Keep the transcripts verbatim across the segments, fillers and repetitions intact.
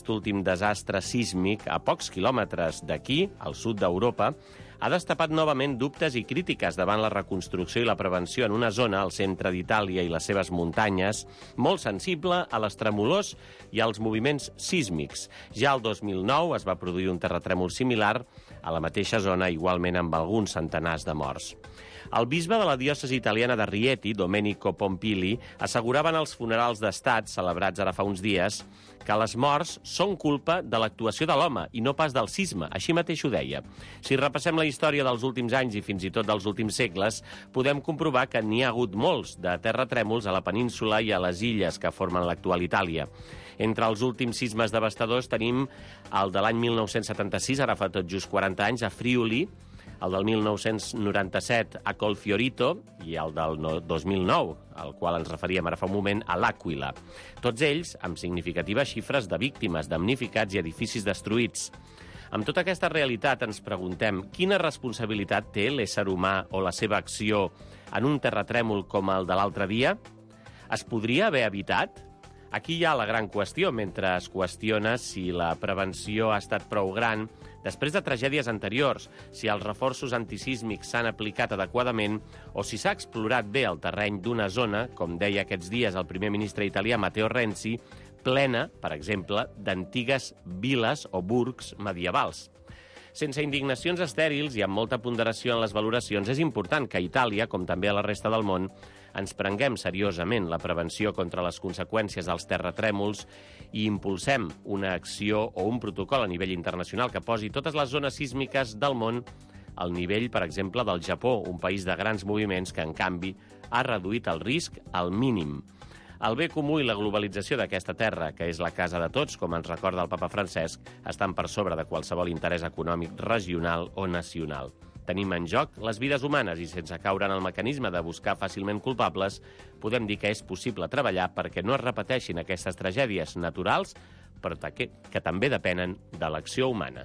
aquest últim desastre sísmic a pocs quilòmetres d'aquí, al sud d'Europa, ha destapat novament dubtes i crítiques davant la reconstrucció i la prevenció en una zona, al centre d'Itàlia i les seves muntanyes, molt sensible a les tremolors i als moviments sísmics. Ja el dos mil nou es va produir un terratrèmol similar a la mateixa zona, igualment amb alguns centenars de morts. El bisbe de la diòcesi italiana de Rieti, Domenico Pompili, assegurava en els funerals d'estat celebrats ara fa uns dies que les morts són culpa de l'actuació de l'home i no pas del sisme. Així mateix ho deia. Si repassem la història dels últims anys i fins i tot dels últims segles, podem comprovar que n'hi ha hagut molts de terratrèmols a la península i a les illes que formen l'actual Itàlia. Entre els últims sismes devastadors tenim el de l'any mil nou-cents setanta-sis, ara fa tot just quaranta anys, a Friuli, el del mil nou-cents noranta-set a Colfiorito i el del dos mil nou, al qual ens referíem ara fa un moment, a l'Àquila. Tots ells amb significatives xifres de víctimes, damnificats i edificis destruïts. Amb tota aquesta realitat ens preguntem quina responsabilitat té l'ésser humà o la seva acció en un terratrèmol com el de l'altre dia? Es podria haver evitat? Aquí hi ha la gran qüestió, mentre es qüestiona si la prevenció ha estat prou gran després de tragèdies anteriors, si els reforços antisísmics s'han aplicat adequadament o si s'ha explorat bé el terreny d'una zona, com deia aquests dies el primer ministre italià Matteo Renzi, plena, per exemple, d'antigues viles o burgs medievals. Sense indignacions estèrils i amb molta ponderació en les valoracions, és important que a Itàlia, com també a la resta del món, ens prenguem seriosament la prevenció contra les conseqüències dels terratrèmols i impulsem una acció o un protocol a nivell internacional que posi totes les zones sísmiques del món al nivell, per exemple, del Japó, un país de grans moviments que, en canvi, ha reduït el risc al mínim. El bé comú i la globalització d'aquesta terra, que és la casa de tots, com ens recorda el papa Francesc, estan per sobre de qualsevol interès econòmic regional o nacional. Tenim en joc les vides humanes i, sense caure en el mecanisme de buscar fàcilment culpables, podem dir que és possible treballar perquè no es repeteixin aquestes tragèdies naturals, però que, que també depenen de l'acció humana.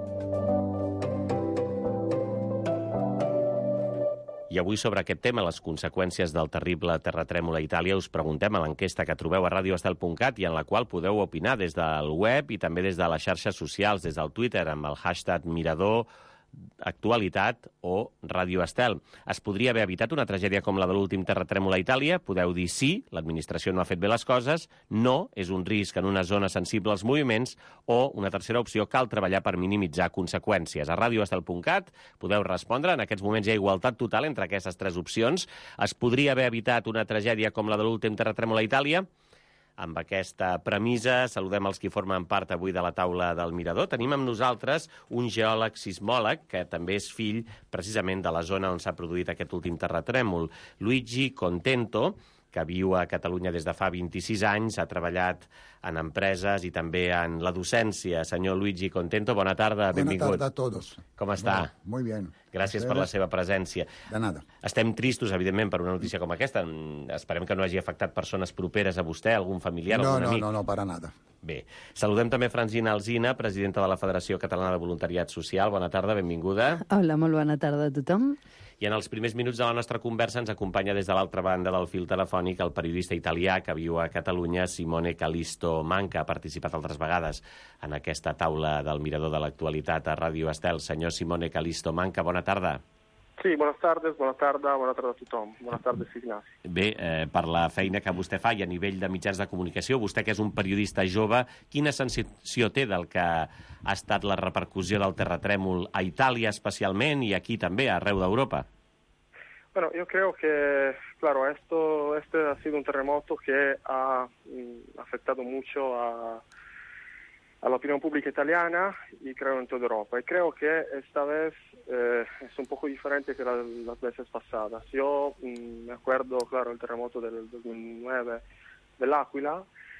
I avui sobre aquest tema, les conseqüències del terrible terratrèmol a Itàlia, us preguntem a l'enquesta que trobeu a radio estel punt cat i en la qual podeu opinar des del web i també des de les xarxes socials, des del Twitter, amb el hashtag Mirador, Actualitat o Radio Estel. Es podria haver evitat una tragèdia com la de l'últim terratrèmol a Itàlia? Podeu dir sí, l'administració no ha fet bé les coses, no, és un risc en una zona sensible als moviments, o, una tercera opció, cal treballar per minimitzar conseqüències. A radio estel punt cat podeu respondre. En aquests moments hi ha igualtat total entre aquestes tres opcions. Es podria haver evitat una tragèdia com la de l'últim terratrèmol a Itàlia? Amb aquesta premissa, saludem els qui formen part avui de la taula del Mirador. Tenim amb nosaltres un geòleg sismòleg, que també és fill precisament de la zona on s'ha produït aquest últim terratrèmol. Luigi Contento, que viu a Catalunya des de fa vint-i-sis anys, ha treballat en empreses i també en la docència. Senyor Luigi Contento, bona tarda, benvingut. Buena tarda a todos. Com està? Muy bien. Gràcies per la seva presència. De nada. Estem tristos, evidentment, per una notícia com aquesta. Esperem que no hagi afectat persones properes a vostè, algun familiar, no, algun no, amic. No, no, no, para nada. Bé. Saludem també Francina Alsina, presidenta de la Federació Catalana de Voluntariat Social. Bona tarda, benvinguda. Hola, molt bona tarda a tothom. I en els primers minuts de la nostra conversa ens acompanya des de l'altra banda del fil telefònic el periodista italià que viu a Catalunya, Simone Calisto Manca. Ha participat altres vegades en aquesta taula del Mirador de l'Actualitat a Radio Estel. Senyor Simone Calisto Manca, bona tarda. Sí, buenas tardes, bona tarda, bona tarda a tothom. Bona tarda, Ignasi. Bé, eh, per la feina que vostè fa i a nivell de mitjans de comunicació, vostè que és un periodista jove, quina sensació té del que ha estat la repercussió del terratrèmol a Itàlia especialment i aquí també, arreu d'Europa? Bueno, yo creo que, claro, esto, este ha sido un terremoto que ha mm, afectado mucho a... a la opinión pública italiana y creo en toda Europa. Y creo que esta vez eh, es un poco diferente que la, las veces pasadas. Yo mmm, me acuerdo, claro, el terremoto del dos mil nueve del Áquila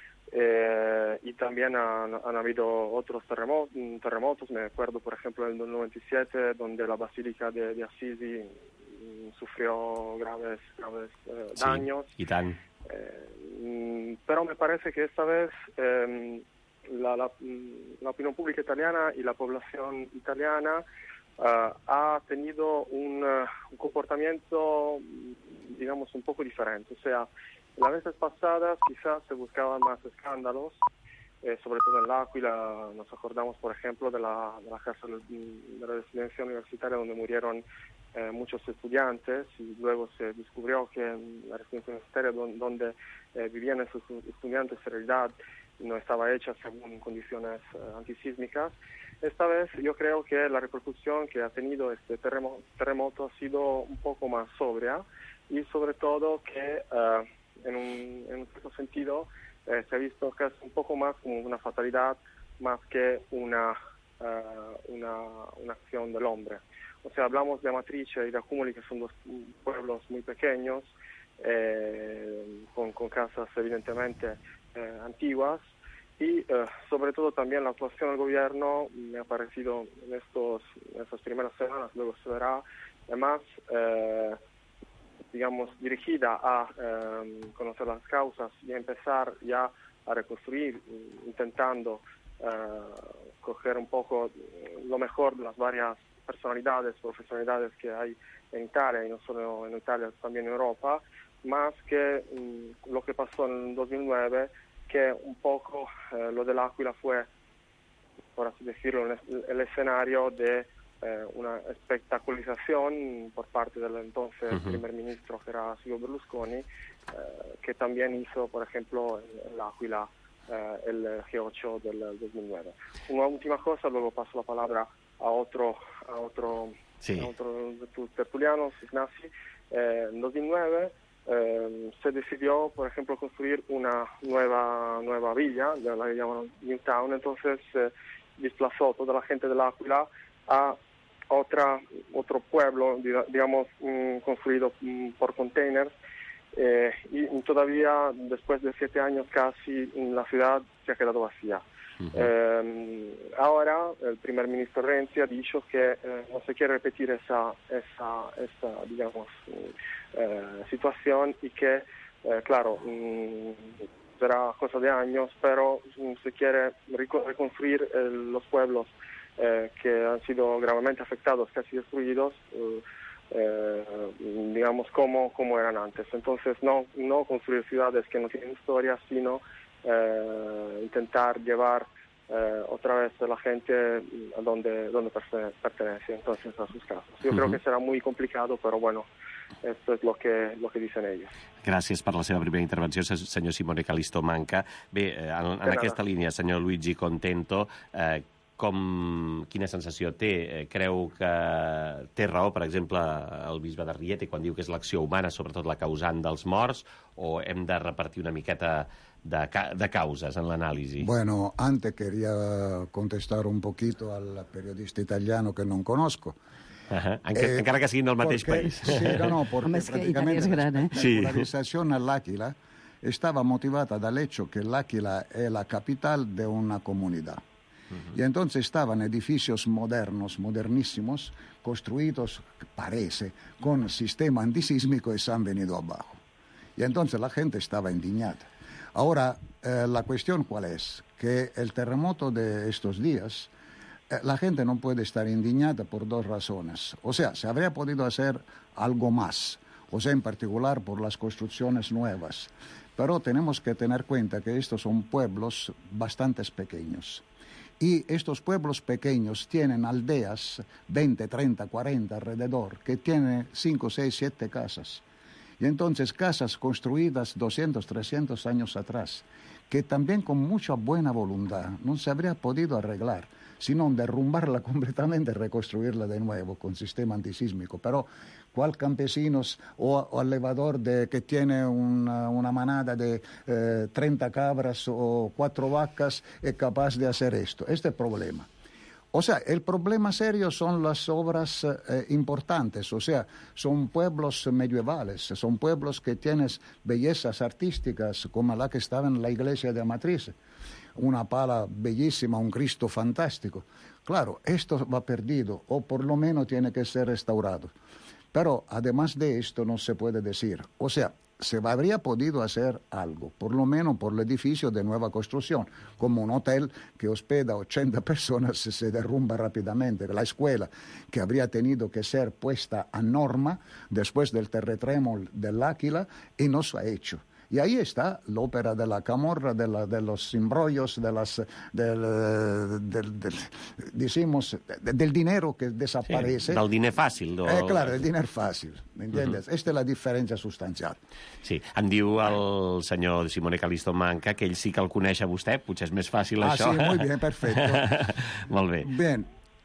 eh, y también han, han habido otros terremotos, terremotos. Me acuerdo, por ejemplo, en el noventa y siete, donde la Basílica de, de Assisi mmm, sufrió graves, graves eh, sí, daños. Y tan. Eh, pero me parece que esta vez... Eh, La, la, la opinión pública italiana y la población italiana uh, ha tenido un, uh, un comportamiento, digamos, un poco diferente. O sea, las veces pasadas quizás se buscaban más escándalos, eh, sobre todo en L'Aquila. Nos acordamos, por ejemplo, de la, de la casa de la residencia universitaria donde murieron eh, muchos estudiantes, y luego se descubrió que en la residencia universitaria donde, donde eh, vivían esos estudiantes en realidad no estaba hecha según condiciones eh, antisísmicas. Esta vez yo creo que la repercusión que ha tenido este terremoto, terremoto ha sido un poco más sobria, y sobre todo que uh, en, un, en un cierto sentido eh, se ha visto que es un poco más como una fatalidad más que una, uh, una, una acción del hombre. O sea, hablamos de Amatrice y de Accumoli, que son dos pueblos muy pequeños, eh, con, con casas evidentemente eh, antiguas, y eh, sobre todo también la actuación del gobierno me ha parecido en, estos, en estas primeras semanas, luego se verá, además, eh, digamos, dirigida a eh, conocer las causas y a empezar ya a reconstruir, intentando eh, coger un poco lo mejor de las varias personalidades, profesionalidades que hay en Italia, y no solo en Italia, también en Europa, más que mm, lo que pasó en dos mil nueve, que un poco eh, lo de L'Aquila fue, por así decirlo, el, el escenario de eh, una espectacularización por parte del entonces uh-huh. primer ministro, que era Silvio Berlusconi, eh, que también hizo, por ejemplo, en, en L'Aquila eh, el G ocho del dos mil nueve. Una última cosa, luego paso la palabra a otro, a otro, sí. a otro de tus tertulianos, Ignasi. Eh, en dos mil nueve Eh, se decidió, por ejemplo, construir una nueva nueva villa, la que llaman Newtown. Entonces eh, desplazó toda la gente de L'Aquila a otra, otro pueblo, digamos, um, construido um, por containers, eh, y todavía después de siete años casi la ciudad se ha quedado vacía. Uh-huh. Eh, ahora el primer ministro Renzi ha dicho que eh, no se quiere repetir esa, esa, esa digamos, eh, situación, y que, eh, claro, mmm, será cosa de años, pero mmm, se quiere reconstruir eh, los pueblos eh, que han sido gravemente afectados, casi destruidos, eh, eh, digamos, como, como eran antes. Entonces, no, no construir ciudades que no tienen historia, sino Eh, intentar llevar eh, otra vez a la gente a donde, donde pertenece, entonces a sus casas. Yo uh-huh. creo que será muy complicado, però bueno, esto es lo que, lo que dicen ellos. Gràcies per la seva primera intervenció, senyor Simone Callisto Manca. Bé, en, en aquesta línia, senyor Luigi Contento, eh, com, quina sensació té? Creu que té raó, per exemple, el bisbe de Rieti quan diu que és l'acció humana, sobretot la causant dels morts, o hem de repartir una miqueta de, de causes en l'anàlisi? Bueno, antes quería contestar un poquito al periodista italiano que non conosco. Uh-huh. Enca- eh, encara que siguin del mateix porque, país. Sí, no, no, porque Home, prácticamente gran, eh? la sí. polarización all'Aquila estaba motivata dal hecho que l'Aquila è la capital de una comunidad. Uh-huh. Y entonces estaban edificios modernos, modernísimos, construidos, parece, con sistema antisísmico, y se han venido abajo. Y entonces la gente estaba indignada. Ahora, eh, la cuestión cuál es, que el terremoto de estos días, eh, la gente no puede estar indignada por dos razones. O sea, se habría podido hacer algo más, o sea, en particular por las construcciones nuevas. Pero tenemos que tener cuenta que estos son pueblos bastante pequeños. Y estos pueblos pequeños tienen aldeas, veinte, treinta, cuarenta alrededor, que tienen cinco, seis, siete casas. Y entonces casas construidas doscientos, trescientos años atrás, que también con mucha buena voluntad no se habría podido arreglar, sino derrumbarla completamente y reconstruirla de nuevo con sistema antisísmico. Pero ¿cuál campesinos o, o allevador de, que tiene una, una manada de eh, treinta cabras o cuatro vacas es capaz de hacer esto? Este es el problema. O sea, el problema serio son las obras eh, importantes, o sea, son pueblos medievales, son pueblos que tienen bellezas artísticas como la que estaba en la iglesia de Amatrice, una pala bellísima, un Cristo fantástico. Claro, esto va perdido, o por lo menos tiene que ser restaurado. Pero además de esto no se puede decir, o sea, se habría podido hacer algo, por lo menos por el edificio de nueva construcción, como un hotel que hospeda ochenta personas se derrumba rápidamente, la escuela que habría tenido que ser puesta a norma después del terremoto del L'Aquila y no se ha hecho. Y ahí está la ópera de la camorra, de, la, de los embrollos, de las, del, del, del, decimos, del dinero que desaparece. Sí, del diner fàcil. Do... Eh, claro, el diner fàcil, ¿entiendes? Uh -huh. Esta es la diferència substancial. Sí, em diu el senyor Simone Callisto Manca que ell sí que el coneix a vostè, potser és més fàcil ah, això. Ah, sí, muy bien, perfecto. Molt bé. Bien,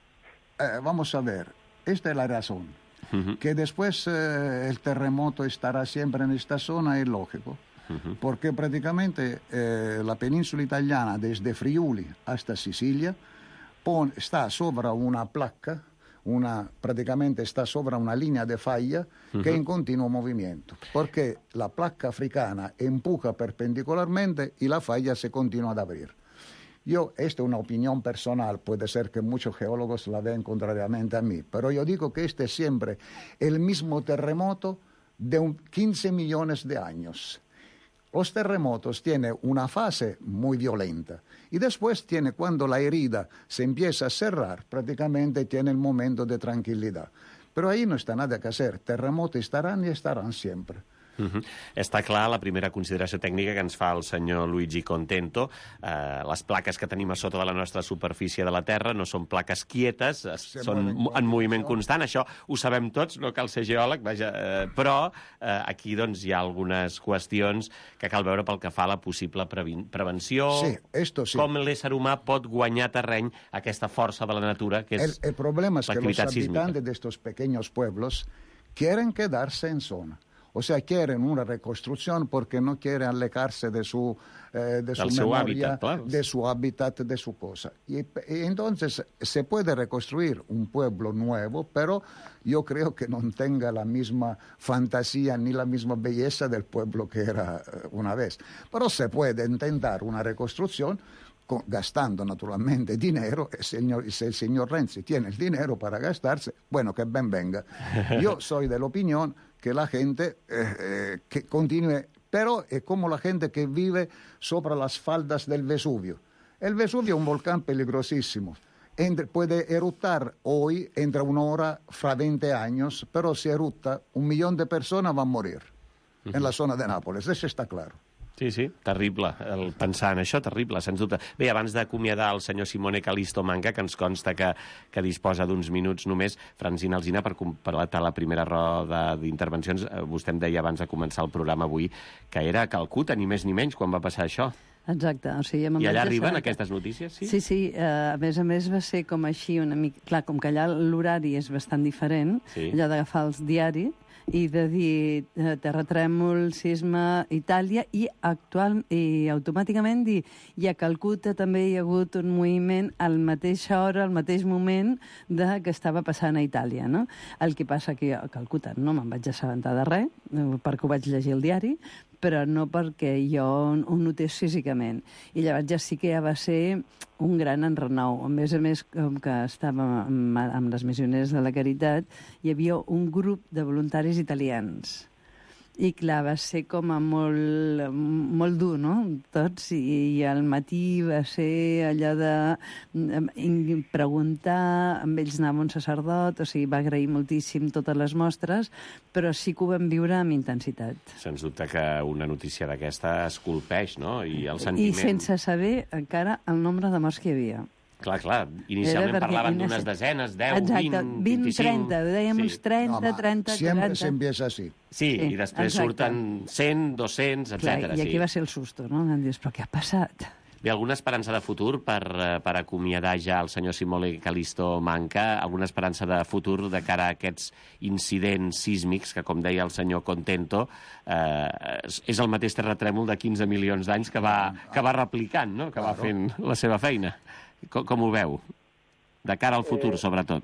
eh, vamos a ver, esta es la razón. Uh-huh. Que después eh, el terremoto estará siempre en esta zona es lógico. Uh-huh. Porque prácticamente eh, la península italiana, desde Friuli hasta Sicilia, pon, está sobre una placa, una, prácticamente está sobre una línea de falla uh-huh. que es en continuo movimiento. Porque la placa africana empuja perpendicularmente y la falla se continúa a abrir. Yo, esta es una opinión personal, puede ser que muchos geólogos la vean contrariamente a mí, pero yo digo que este es siempre el mismo terremoto de un quince millones de años. Los terremotos tienen una fase muy violenta y después tiene cuando la herida se empieza a cerrar, prácticamente tiene el momento de tranquilidad. Pero ahí no está nada que hacer, terremotos estarán y estarán siempre. Uh-huh. Està clar la primera consideració tècnica que ens fa el senyor Luigi Contento. Eh, les plaques que tenim a sota de la nostra superfície de la Terra no són plaques quietes, sí, són en moviment constant. Això ho sabem tots, no cal ser geòleg, vaja, eh, però eh, aquí doncs, hi ha algunes qüestions que cal veure pel que fa a la possible prevenció, sí, esto sí. Com l'ésser humà pot guanyar terreny a aquesta força de la natura, que és el, el problema es que los sísmica. habitantes de estos pequeños pueblos quieren quedarse en zona. O sea, quieren una reconstrucción porque no quieren alejarse de su, eh, de su memoria, hábitat, claro. de su hábitat, de su cosa. Y, y entonces se puede reconstruir un pueblo nuevo, pero yo creo que no tenga la misma fantasía ni la misma belleza del pueblo que era una vez. Pero se puede intentar una reconstrucción gastando naturalmente dinero, el señor, si el señor Renzi tiene el dinero para gastarse, bueno, que ben venga. Yo soy de la opinión que la gente eh, eh, que continúe, pero es como la gente que vive sobre las faldas del Vesubio. El Vesubio es un volcán peligrosísimo. Entre, puede eruptar hoy, entre una hora, fra veinte años, pero si erupta, un millón de personas van a morir uh-huh. en la zona de Nápoles, eso está claro. Sí, sí, terrible, el pensar en això, terrible, sens dubte. Bé, abans d'acomiadar el senyor Simone Callisto Manca, que ens consta que, que disposa d'uns minuts només, Francina Alsina, per completar la primera roda d'intervencions, vostè em deia abans de començar el programa avui que era a Calcuta, ni més ni menys, quan va passar això. Exacte. O sigui, I allà arriben que... aquestes notícies, sí? Sí, sí. Uh, a més a més va ser com així una mica... Clar, com que allà l'horari és bastant diferent, sí. allò d'agafar els diaris i de dir eh, terratrèmol, sisme, Itàlia, i actual i automàticament dir i a Calcuta també hi ha hagut un moviment a la mateixa hora, al mateix moment de que estava passant a Itàlia, no? El que passa que a Calcuta no me'n vaig assabentar de res, perquè ho vaig llegir al diari, però no perquè jo ho notés físicament. I llavors ja sí que ja va ser un gran enrenou. A més a més, com que estàvem amb, amb les missioneres de la Caritat, hi havia un grup de voluntaris italians. I clar, va ser com a molt, molt dur, no? Tots, i, i al matí va ser allò de preguntar, amb ells anava un sacerdot, o sigui, va agrair moltíssim totes les mostres, però sí que ho vam viure amb intensitat. Sens dubte que una notícia d'aquesta es colpeix, no? I el sentiment... I sense saber encara el nombre de morts que hi havia. Clar, clar. Inicialment parlaven d'unes desenes, deu, exacte, vint, vint, vint-i-cinc... trenta, dèiem uns sí. trenta, no, trenta, siempre quaranta... se empieza así. Sí, sí, i després exacte. Surten cent, dos-cents, etcètera. I aquí sí. va ser el susto, no? Em dius, però què ha passat? Bé, alguna esperança de futur per, per acomiadar ja el senyor Simone Callisto Manca? Alguna esperança de futur de cara a aquests incidents sísmics que, com deia el senyor Contento, eh, és el mateix terratrèmol de quinze milions d'anys que va, que va replicant, no? Que va fent la seva feina. Com, com ho veu? De cara al futur, eh, sobretot.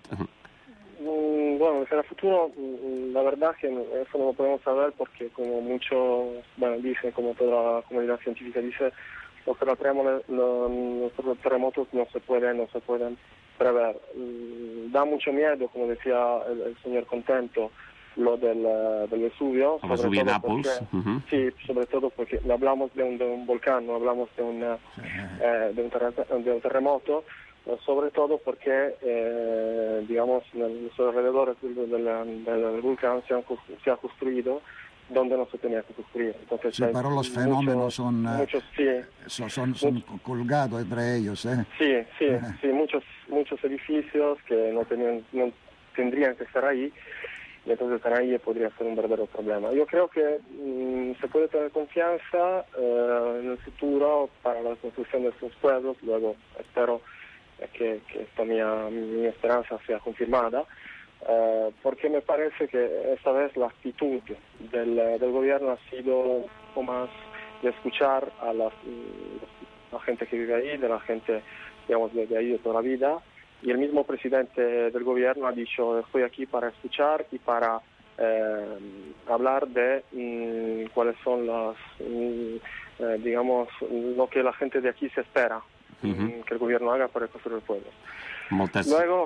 Bueno, de cara al futuro, la verdad que eso no lo podemos saber porque como mucho, bueno, dicen, como toda la comunidad científica dice, los terremotos, los terremotos no se pueden, no se pueden prever. Da mucho miedo, como decía el, el señor Contento, lo del, del Vesubio. El Vesubio en Nápoles. Uh-huh. Sí, sobre todo porque hablamos de un, de un volcán, no hablamos de, una, eh, de, un, terre, de un terremoto, sobre todo porque, eh, digamos, en los alrededores del, del, del volcán se, han, se ha construido donde no se tenía que construir. Entonces, sí, pero los fenómenos muchos, son, muchos, sí, son, son, son colgados entre ellos. ¿eh? Sí, sí, eh. sí, muchos, muchos edificios que no, tenían, no tendrían que estar ahí, y entonces estar ahí podría ser un verdadero problema. Yo creo que mmm, se puede tener confianza eh, en el futuro para la construcción de estos pueblos. Luego espero que, que esta mi, mi esperanza sea confirmada. Uh, porque me parece que esta vez la actitud del, del gobierno ha sido un poco más de escuchar a la, la gente que vive ahí, de la gente, digamos, de, de ahí de toda la vida, y el mismo presidente del gobierno ha dicho: estoy aquí para escuchar y para eh, hablar de mm, cuáles son las, mm, eh, digamos, lo que la gente de aquí se espera uh-huh. que el gobierno haga para construir el pueblo. Moltes... Luego,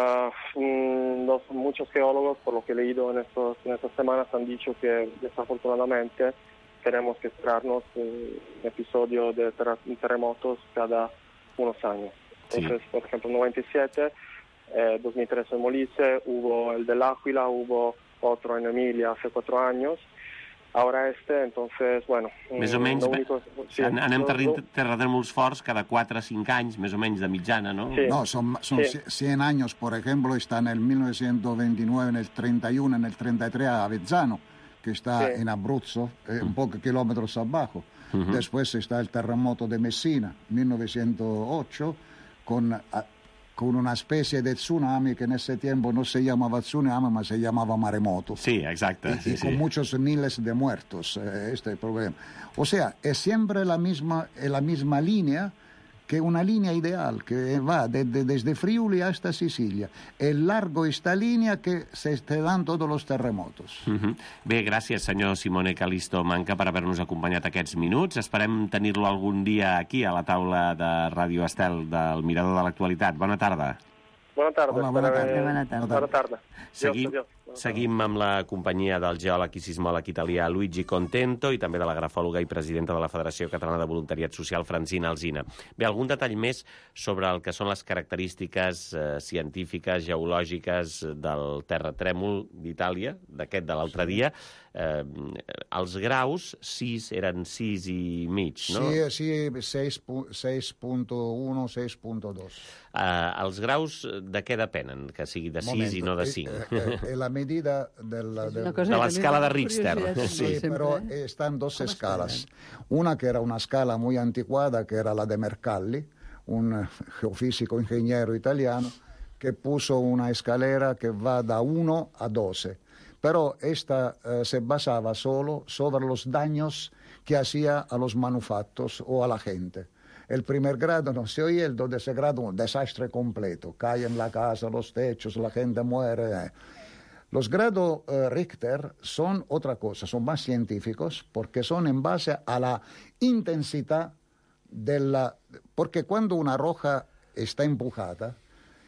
uh, los, muchos geólogos, por lo que he leído en, estos, en estas semanas, han dicho que desafortunadamente tenemos que esperarnos un episodio de ter- terremotos cada unos años. Entonces, sí. Por ejemplo, en noventa y siete, eh, dos mil tres en Molise, hubo el del Áquila, hubo otro en Emilia hace cuatro años. Ahora este, entonces, bueno... Més o menys, único, sí, anem no, tenint no. terratrèmols forts cada quatre o cinc anys, més o menys de mitjana, ¿no? Sí. No, son, son sí. cien años, por ejemplo, está en el mil novecientos veintinueve, en el treinta y uno, en el treinta y tres a Avezzano, que está sí. en Abruzzo, eh, un pocos kilómetros abajo. Uh-huh. Después está el terremoto de Messina, mil novecientos ocho, con... A, con una especie de tsunami que en ese tiempo no se llamaba tsunami, ma se llamaba maremoto. Sí, exacto. Y, sí, y con sí. muchos miles de muertos, eh, este problema. O sea, es siempre la misma, la misma línea, que una línea ideal, que va desde, desde Friuli hasta Sicilia. Es largo esta línea que se te dan todos los terremotos. Uh-huh. Bé, gràcies, senyor Simone Calisto Manca, per haver-nos acompanyat aquests minuts. Esperem tenir-lo algun dia aquí, a la taula de Ràdio Estel del Mirador de l'Actualitat. Bona tarda. Bona tarda. Hola, bona tarda. Bona tarda. Bona tarda. Seguim, seguim amb la companyia del geòleg i sismòleg italià Luigi Contento i també de la grafòloga i presidenta de la Federació Catalana de Voluntariat Social, Francina Alsina. Bé, algun detall més sobre el que són les característiques eh, científiques, geològiques del terratrèmol d'Itàlia, d'aquest de l'altre dia. Eh, els graus, sis, eren sis i mig, no? Sí, sí, seis punto uno, seis punto dos. Eh, els graus de què depenen? Que sigui de sis i no de cinc? Eh, eh, la medida del, del, de l'escala de Richter. Sí, pero están dos escalas. Una que era una escala muy anticuada, que era la de Mercalli, un geofísico ingeniero italiano, que puso una escalera que va da uno a doce. Pero esta eh, se basaba solo sobre los daños que hacía a los manufactos o a la gente. El primer grado no se oía, el doce grado un desastre completo. Cae en la casa, los techos, la gente muere. Eh. Los grados eh, Richter son otra cosa, son más científicos porque son en base a la intensidad de la... Porque cuando una roca está empujada,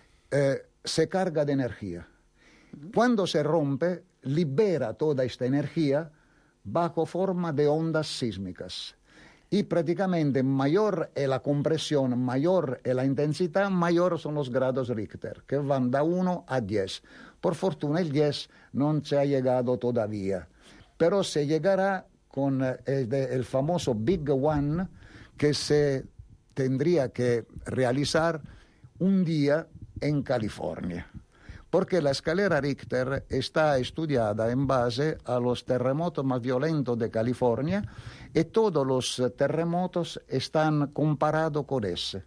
eh, se carga de energía. Cuando se rompe, libera toda esta energía bajo forma de ondas sísmicas. Y prácticamente mayor es la compresión, mayor es la intensidad, mayor son los grados Richter, que van de uno a diez. Por fortuna el diez no se ha llegado todavía, pero se llegará con el, el famoso Big One, que se tendría que realizar un día en California. Porque la escalera Richter está estudiada en base a los terremotos más violentos de California y todos los terremotos están comparados con ese.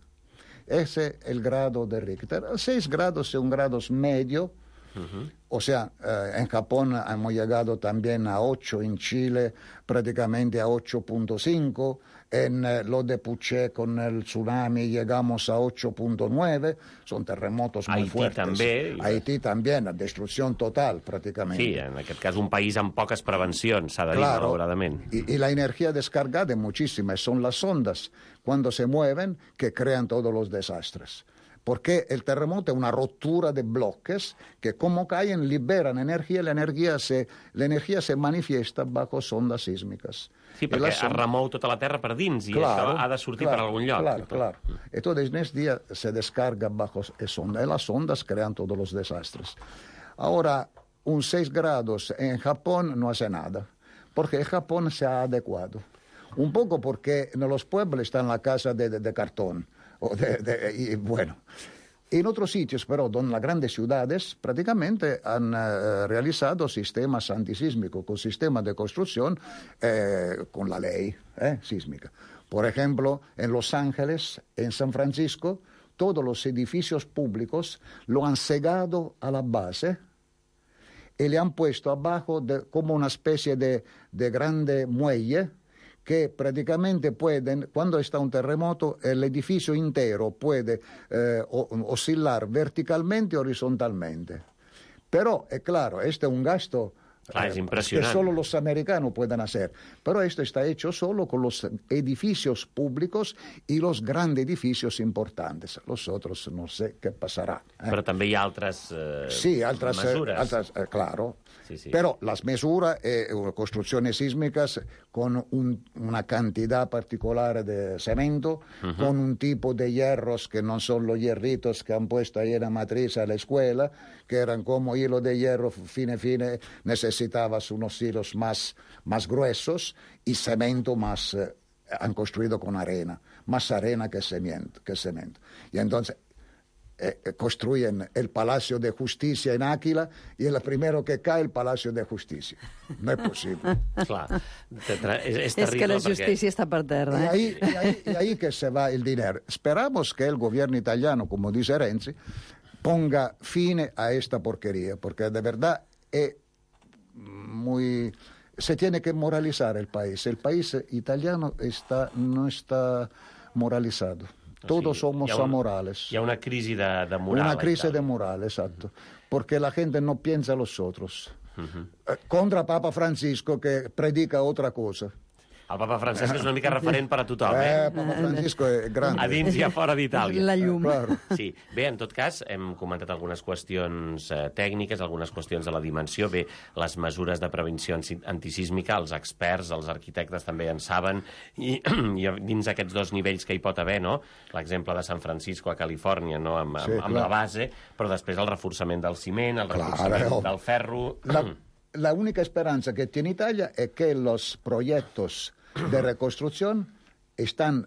Ese es el grado de Richter. Seis grados es un grado medio. Uh-huh. O sea, eh, en Japón hemos llegado también a ocho, en Chile prácticamente a ocho punto cinco, en eh, lo de Puché con el tsunami llegamos a ocho punto nueve, son terremotos muy Haití fuertes. També. Haití també, destrucció total prácticamente. Sí, en aquest cas un país amb poques prevencions, s'ha de dir, claro, malauradament. Y, y la energía descargada es muchísima, son las ondas cuando se mueven que crean todos los desastres. Porque el terremoto es una ruptura de bloques que como caen liberan energía y la energía se, la energía se manifiesta bajo ondas sísmicas. Sí, perquè es remou tota la terra per dins i claro, això ha de sortir claro, per algun lloc. Claro, claro. Entonces en este día se descarga bajo esa onda y las ondas crean todos los desastres. Ahora, un seis grados en Japón no hace nada. porque el Japón se ha adecuado. Un poco porque en los pueblos están las casas de, de, de cartón. O de, de, y bueno, en otros sitios, pero donde las grandes ciudades prácticamente han eh, realizado sistemas antisísmicos, con sistemas de construcción eh, con la ley eh, sísmica. Por ejemplo, en Los Ángeles, en San Francisco, todos los edificios públicos lo han cegado a la base y le han puesto abajo de, como una especie de, de grande muelle que prácticamente pueden, cuando está un terremoto, el edificio entero puede eh, oscilar verticalmente o horizontalmente. Pero, es claro, este es un gasto Ah, es impresionante. Que solo los americanos pueden hacer. Pero esto está hecho solo con los edificios públicos y los grandes edificios importantes. Los otros no sé qué pasará. ¿eh? Pero també hi ha altres eh, sí, altres, mesures. Eh, altres, eh, claro. Sí, sí. Pero las mesuras, eh, construcciones sísmicas con un, una cantidad particular de cemento, uh-huh. con un tipo de hierros que no son los hierritos que han puesto ahí en la matriz a la escuela, que eran como hilo de hierro fine fine, necesitabas unos hilos más, más gruesos y cemento más, eh, han construido con arena, más arena que cemento. Que cemento. Y entonces eh, construyen el Palacio de Justicia en Áquila y el primero que cae el Palacio de Justicia. No es posible. Clar, és, és, és que la justícia perquè... està per terra. Y Eh? ahí, y, ahí, y ahí que se va el dinero. Esperamos que el gobierno italiano, como dice Renzi, ponga fine a esta porquería, porque de verdad es muy... se tiene que moralizar el país. El país italiano está, no está moralizado. Todos sí, somos hi un, amorales. Hi ha una crisi de, de moral. Una crisis de moral, exacto. Porque la gente no piensa en los otros. Uh-huh. eh, contra Papa Francisco, que predica otra cosa. El papa Francesc és una mica referent per a tothom, eh? Eh, Papa Francisco és gran. A dins i a fora d'Itàlia. La llum. Eh, claro. Sí. Bé, en tot cas, hem comentat algunes qüestions eh, tècniques, algunes qüestions de la dimensió. Bé, les mesures de prevenció antisísmica, els experts, els arquitectes també en saben, i, i dins aquests dos nivells que hi pot haver, no? L'exemple de San Francisco a Califòrnia, no? Amb, sí, amb, amb la base, però després el reforçament del ciment, el Claro. reforçament del ferro... La, la única esperanza que tiene Italia es que los proyectos de reconstrucción están,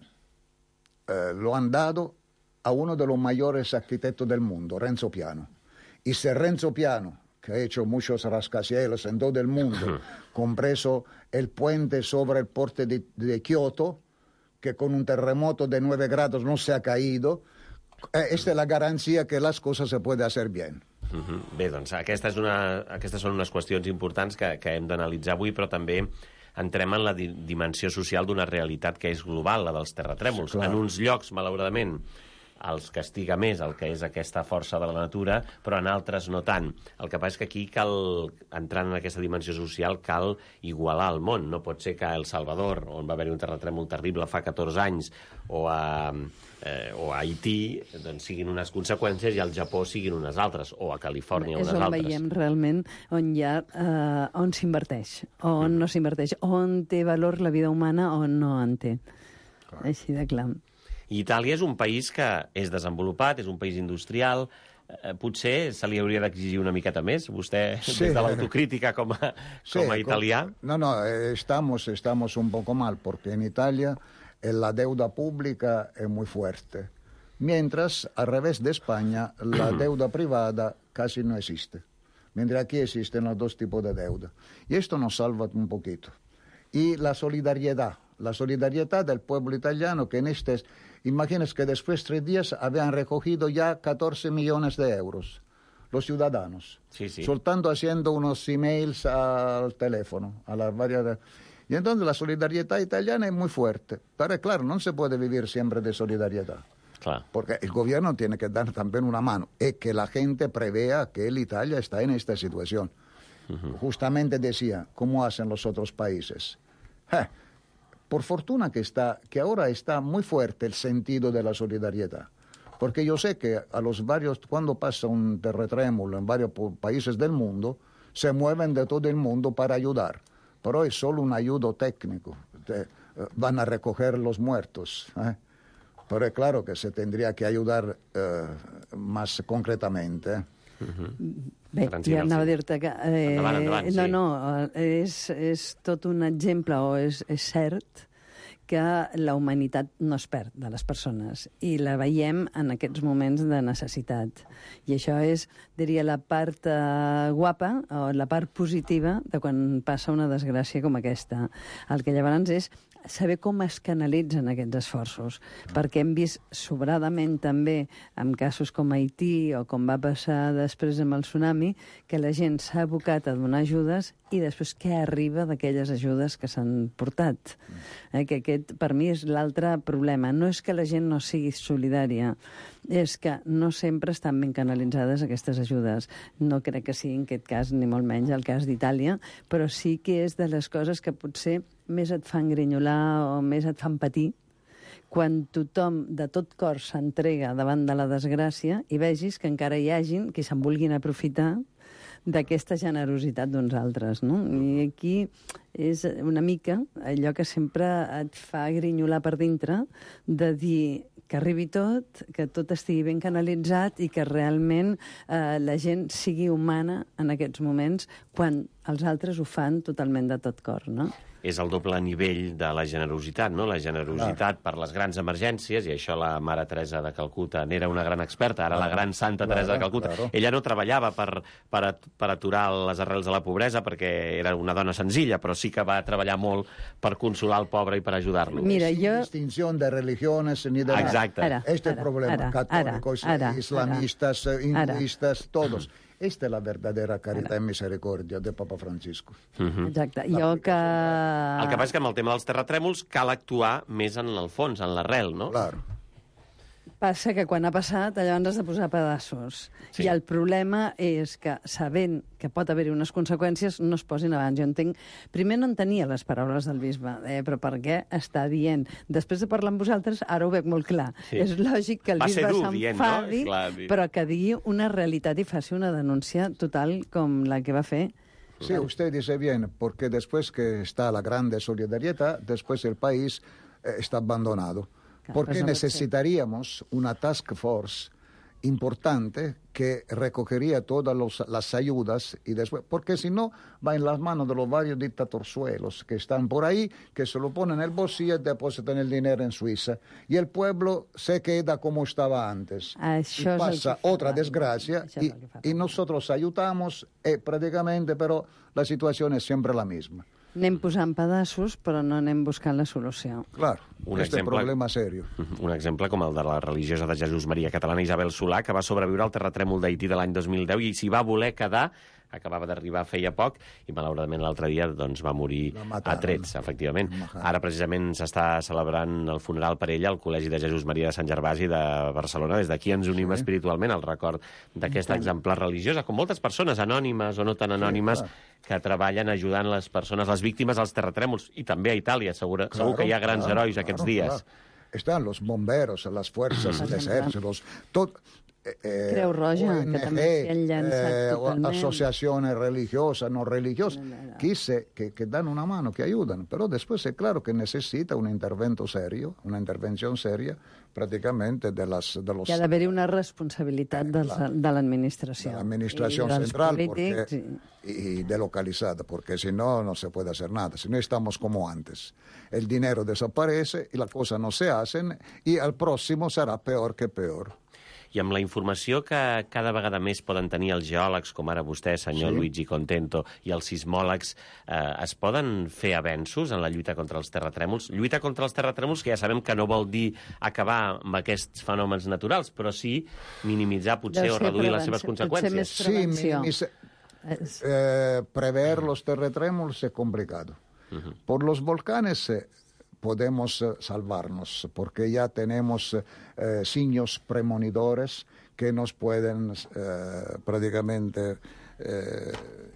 eh, lo han dado a uno de los mayores arquitectos del mundo, Renzo Piano. Y si Renzo Piano, que ha hecho muchos rascacielos en todo el mundo, compreso el puente sobre el puerto de, de Kioto, que con un terremoto de nueve grados no se ha caído, eh, esta es la garantía que las cosas se pueden hacer bien. Uh-huh. Bé, doncs aquesta és una, aquestes són unes qüestions importants que, que hem d'analitzar avui, però també entrem en la di dimensió social d'una realitat que és global, la dels terratrèmols. Sí, en uns llocs, malauradament, els castiga més el que és aquesta força de la natura, però en altres no tant. El que passa és que aquí cal, entrant en aquesta dimensió social, cal igualar el món. No pot ser que a El Salvador, on va haver-hi un terratrèmol terrible fa catorze anys, o a, eh, o a Haití, doncs siguin unes conseqüències i al Japó siguin unes altres, o a Califòrnia unes altres. És on altres. veiem realment on hi ha, eh, on s'inverteix, on mm. no s'inverteix, on té valor la vida humana o no en té. Clar. Així de clar. I Itàlia és un país que és desenvolupat, és un país industrial, eh, potser se li hauria d'exigir una miqueta més, vostè, sí, des de l'autocrítica com, a, sí, com a italià. No, no, estamos, estamos un poco mal, porque en Italia la deuda pública es muy fuerte, mientras al revés de España la deuda privada casi no existe, mientras aquí existen los dos tipos de deuda. Y esto nos salva un poquito. Y la solidaridad, la solidaridad del pueblo italiano, que en este, imagínense que después de tres días habían recogido ya catorce millones de euros, los ciudadanos, sí, sí. soltando haciendo unos emails al teléfono, a las varias... Y entonces la solidaridad italiana es muy fuerte, pero claro, no se puede vivir siempre de solidaridad. Claro. Porque el gobierno tiene que dar también una mano, y que la gente prevea que el Italia está en esta situación. Uh-huh. Justamente decía, ¿cómo hacen los otros países? Eh, por fortuna que, está, que ahora está muy fuerte el sentido de la solidaridad. Porque yo sé que a los varios, cuando pasa un terremoto en varios países del mundo, se mueven de todo el mundo para ayudar. Pero es solo un ayudo técnico. Eh, van a recoger los muertos. ¿eh? Pero es claro que se tendría que ayudar eh, más concretamente. Bé, ja anava a dir-te que... Eh, endavant, endavant, sí. No, no, és, és tot un exemple, o és, és cert, que la humanitat no es perd de les persones i la veiem en aquests moments de necessitat. I això és, diria, la part eh, guapa o la part positiva de quan passa una desgràcia com aquesta. El que llavors és saber com es canalitzen aquests esforços, perquè hem vist sobradament també en casos com Haití o com va passar després amb el tsunami, que la gent s'ha abocat a donar ajudes i després què arriba d'aquelles ajudes que s'han portat. Eh, que aquest, per mi, és l'altre problema. No és que la gent no sigui solidària, és que no sempre estan ben canalitzades aquestes ajudes. No crec que sigui en aquest cas, ni molt menys, el cas d'Itàlia, però sí que és de les coses que potser més et fan grinyolar o més et fan patir quan tothom de tot cor s'entrega davant de la desgràcia i vegis que encara hi hagin qui se'n vulguin aprofitar d'aquesta generositat d'uns altres, no? I aquí és una mica allò que sempre et fa grinyolar per dintre, de dir que arribi tot, que tot estigui ben canalitzat i que realment eh, la gent sigui humana en aquests moments quan els altres ho fan totalment de tot cor, no? És el doble nivell de la generositat, no? La generositat per les grans emergències, i això la mare Teresa de Calcuta n'era una gran experta, ara la gran Santa Teresa de Calcuta. Ella no treballava per, per, per aturar les arrels de la pobresa, perquè era una dona senzilla, però sí que va treballar molt per consolar el pobre i per ajudar-lo. Mira, sin jo... distinció de religiones ni de... Exacte. Ara, este ara, problema, ara, católicos, ara, hinduistas, hinduistas, todos. Esta es la verdadera caridad y misericordia de Papa Francisco. Uh-huh. Exacte. Jo que... El que passa és que amb el tema dels terratrèmols cal actuar més en el fons, en l'arrel, no? Claro. Passa que quan ha passat, llavors has de posar pedaços. Sí. I el problema és que, sabent que pot haver-hi unes conseqüències, no es posin abans. Jo entenc... Primer no entenia les paraules del bisbe, eh, però per què està dient? Després de parlar amb vosaltres, ara ho veig molt clar. Sí. És lògic que el Va bisbe s'enfadi, no? però que digui una realitat i faci una denúncia total com la que va fer. Sí, usted dice bien, porque después que está la grande solidaridad, después el país eh, está abandonado. Porque necesitaríamos una task force importante que recogería todas los, las ayudas y después, porque si no va en las manos de los varios dictatorzuelos que están por ahí, que se lo ponen en el bolsillo y depositan el dinero en Suiza. Y el pueblo se queda como estaba antes. Això y pasa otra desgracia y, y nosotros ayudamos eh, prácticamente, pero la situación es siempre la misma. Anem posant pedaços, però no anem buscant la solució. Claro, un este exemple, problema serio. Un exemple com el de la religiosa de Jesús Maria catalana Isabel Solà, que va sobreviure al terratrèmol d'Haití de l'any dos mil deu i s'hi va voler quedar, acabava d'arribar feia poc, i malauradament l'altre dia doncs, va morir a trets, efectivament. Ara precisament s'està celebrant el funeral per ella al Col·legi de Jesús Maria de Sant Gervasi de Barcelona. Des d'aquí ens unim sí. espiritualment al record d'aquesta exemplar religiosa, com moltes persones anònimes o no tan anònimes, sí, que treballen ajudant les persones, les víctimes dels terratrèmols, i també a Itàlia, segur, claro, segur que hi ha grans claro, herois aquests claro, dies. Claro. Están los bomberos, las fuerzas, mm. los ejércitos, tot... Eh, Creu Roja, O N G, que també s'hi han llançat eh, totalment. Asociaciones religiosas, no religiosas, no, no, no. Que, se, que, que dan una mano, que ayudan, pero después es claro que necesita un intervento serio, una intervención seria, prácticamente de las... De los, Hi ha d'haver una responsabilitat eh, claro, de l'administració. De l'administració central porque, sí. y delocalizada, porque si no, no se puede hacer nada. Si no, estamos como antes. El dinero desaparece y las cosas no se hacen y al próximo será peor que peor. I amb la informació que cada vegada més poden tenir els geòlegs, com ara vostè, senyor sí. Luigi Contento, i els sismòlegs, eh, es poden fer avenços en la lluita contra els terratrèmols? Lluita contra els terratrèmols, que ja sabem que no vol dir acabar amb aquests fenòmens naturals, però sí minimitzar potser o reduir les seves conseqüències. Sí, minimitzar. Eh, prever los terratrèmols es complicado. Uh-huh. Por los volcanes... Eh, podemos salvarnos, porque ya tenemos eh, signos premonidores que nos pueden eh, prácticamente eh,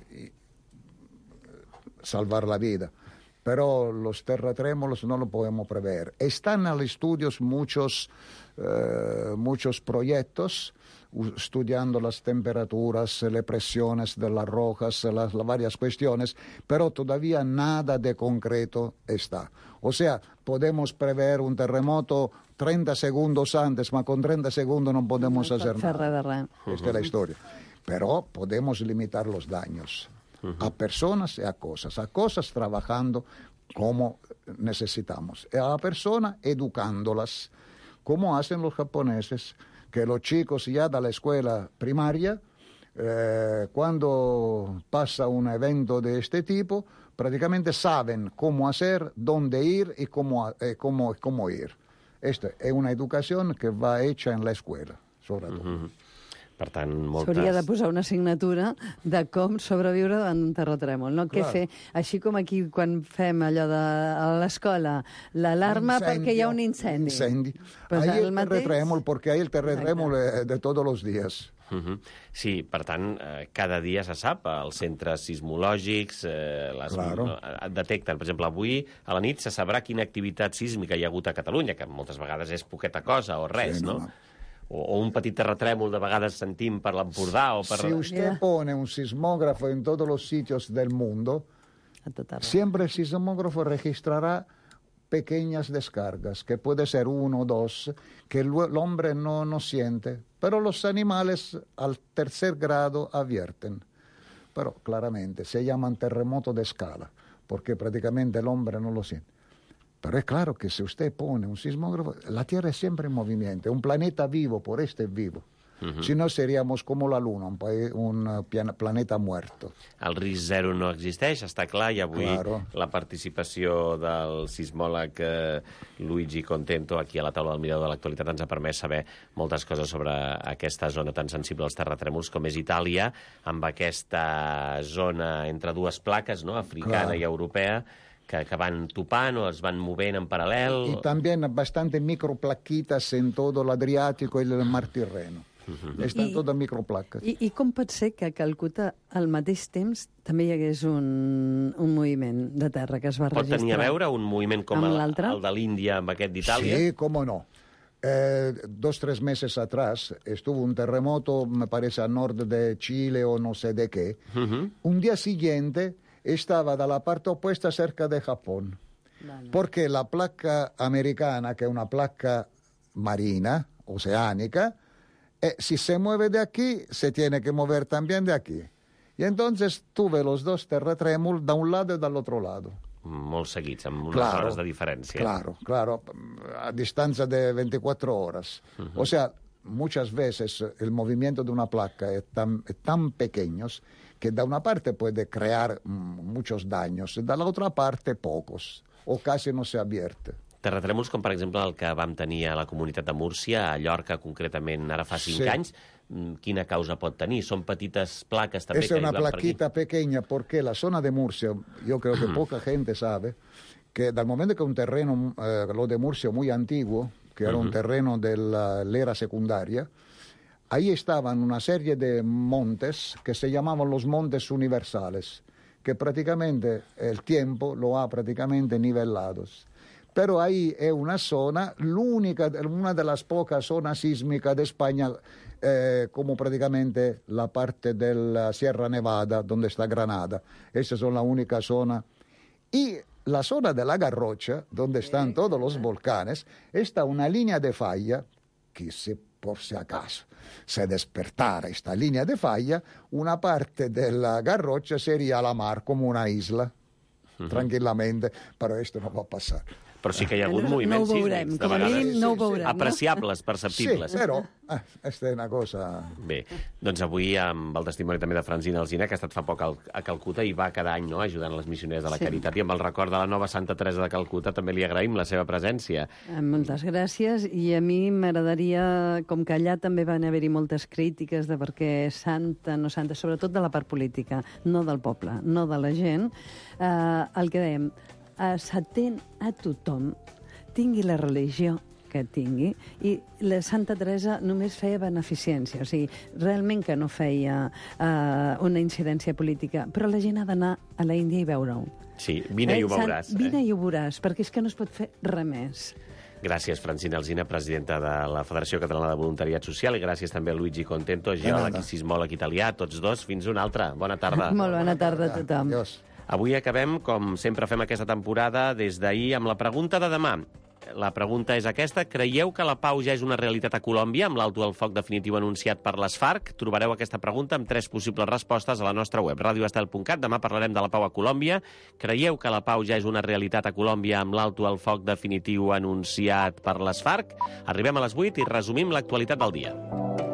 salvar la vida. Pero los terratrémolos no lo podemos prever. Están en estudios muchos, eh, muchos proyectos, estudiando las temperaturas, las presiones de las rocas, las, las varias cuestiones, pero todavía nada de concreto está. O sea, podemos prever un terremoto treinta segundos antes, pero con treinta segundos no podemos no hacer nada. Res. Esta es la historia. pero podemos limitar los daños uh-huh. a personas y a cosas. A cosas trabajando como necesitamos, y a la persona educándolas, como hacen los japoneses, que los chicos ya de la escuela primaria, eh, cuando pasa un evento de este tipo, prácticamente saben cómo hacer, dónde ir y cómo, eh, cómo, cómo ir. Esta és una educació que va hecha en la escuela, sobretot. Mm-hmm. Per tant, moltes... S'hauria de posar una assignatura de com sobreviure davant d'un terratrèmol, no? Què fer? Així com aquí, quan fem allò de a l'escola, l'alarma perquè hi ha un incendi. Incendi. Pues ahí el mateix... terratrèmol, perquè ahí el terratrèmol Exacte. de tots els dies. Uh-huh. Sí, per tant, eh, cada dia se sap, els centres sismològics eh, les, claro. et detecten. Per exemple, avui a la nit se sabrà quina activitat sísmica hi ha hagut a Catalunya, que moltes vegades és poqueta cosa o res, sí, no? no? O, o un petit terratrèmol de vegades sentim per l'Empordà o per... Si usted pone un sismógrafo en todos los sitios del mundo, siempre el sismógrafo registrará pequeñas descargas, que puede ser uno o dos, que el, el hombre no, no siente, pero los animales al tercer grado advierten. Pero claramente se llaman terremoto de escala, porque prácticamente el hombre no lo siente. Pero es claro que si usted pone un sismógrafo, la Tierra es siempre en movimiento, un planeta vivo, por este es vivo. Uh-huh. Si no, seríamos como la Luna, un, un planeta muerto. El risc zero no existeix, està clar, i avui claro. La participació del sismòleg eh, Luigi Contento aquí a la taula del Mirador de l'Actualitat ens ha permès saber moltes coses sobre aquesta zona tan sensible als terratrèmols com és Itàlia, amb aquesta zona entre dues plaques, no?, africana claro. I europea, que, que van topant o es van movent en paral·lel. I també bastante microplaquitas en todo l'Adriàtico i el Mar Tirreno. Uh-huh. Estan totes microplaques. I, I com pot ser que a Calcuta al mateix temps també hi hagués un, un moviment de terra que es va Pot registrar? Pot tenir a veure un moviment com el, el de l'Índia amb aquest d'Itàlia? Sí, cómo no. Eh, dos, tres meses atrás estuvo un terremoto, me parece, al norte de Chile o no sé de qué. Uh-huh. Un día siguiente estaba de la parte opuesta cerca de Japón. Vale. Porque la placa americana, que es una placa marina, oceánica, eh, si se mueve de aquí, se tiene que mover también de aquí. Y entonces tuve los dos terratrèmols de un lado y del otro lado. Molt seguits, amb unes claro, hores de diferència. Claro, claro, a distancia de veinticuatro horas. Uh-huh. O sea, muchas veces el movimiento de una placa es tan, es tan pequeño que de una parte puede crear muchos daños, de la otra parte pocos, o casi no se advierte. Terratrèmols com, per exemple, el que vam tenir a la comunitat de Múrcia, a Llorca, concretament, ara fa cinc sí. anys, quina causa pot tenir? Són petites plaques també es que una hi van plaquita pequeña, porque la zona de Murcia, yo creo que poca gente sabe, que dal momento que un terreno, eh, lo de Murcia muy antiguo, que era uh-huh. un terreno de la era secundaria, ahí estaban una serie de montes que se llamaban los montes universales, que prácticamente el tiempo lo ha prácticamente nivelados. Pero ahí es una zona, l'única, una de las pocas zonas sísmicas de España, eh, como prácticamente la parte de la Sierra Nevada, donde está Granada. Esa es la única zona. Y la zona de la Garrocha, donde están todos los volcanes, está una línea de falla que, se, por si acaso se despertara esta línea de falla, una parte de la Garrocha sería la mar, como una isla, uh-huh. tranquilamente, pero esto no va a pasar. Però sí que hi ha hagut no, moviments no sísmics, de vegades no veurem, apreciables, perceptibles. Sí, però ah, esta és una cosa... Bé, doncs avui amb el testimoni també de Francina Alsina, que ha estat fa poc a Calcuta i va cada any no, ajudant les missioneres de la sí. Caritat, i amb el record de la nova Santa Teresa de Calcuta també li agraïm la seva presència. Moltes gràcies, i a mi m'agradaria, com que allà també van haver-hi moltes crítiques de per què santa, no santa, sobretot de la part política, no del poble, no de la gent, eh, el que dèiem, s'atén a tothom, tingui la religió que tingui, i la Santa Teresa només feia beneficència, o sigui, realment que no feia uh, una incidència política, però la gent ha d'anar a la Índia i veure-ho. Sí, vine eh? i ho veuràs. Eh? Vine i ho veuràs, perquè és que no es pot fer res més. Gràcies, Francina Alsina, presidenta de la Federació Catalana de Voluntariat Social, i gràcies també a Luigi Contento, geòleg i sismòleg italià, tots dos. Fins una altra. Bona tarda. Molt bona tarda a tothom. Adiós. Avui acabem, com sempre fem aquesta temporada, des d'ahir, amb la pregunta de demà. La pregunta és aquesta. Creieu que la pau ja és una realitat a Colòmbia amb l'alto del foc definitiu anunciat per les FARC? Trobareu aquesta pregunta amb tres possibles respostes a la nostra web, radio estel punt cat. Demà parlarem de la pau a Colòmbia. Creieu que la pau ja és una realitat a Colòmbia amb l'alto del foc definitiu anunciat per les FARC? Arribem a les vuit i resumim l'actualitat del dia.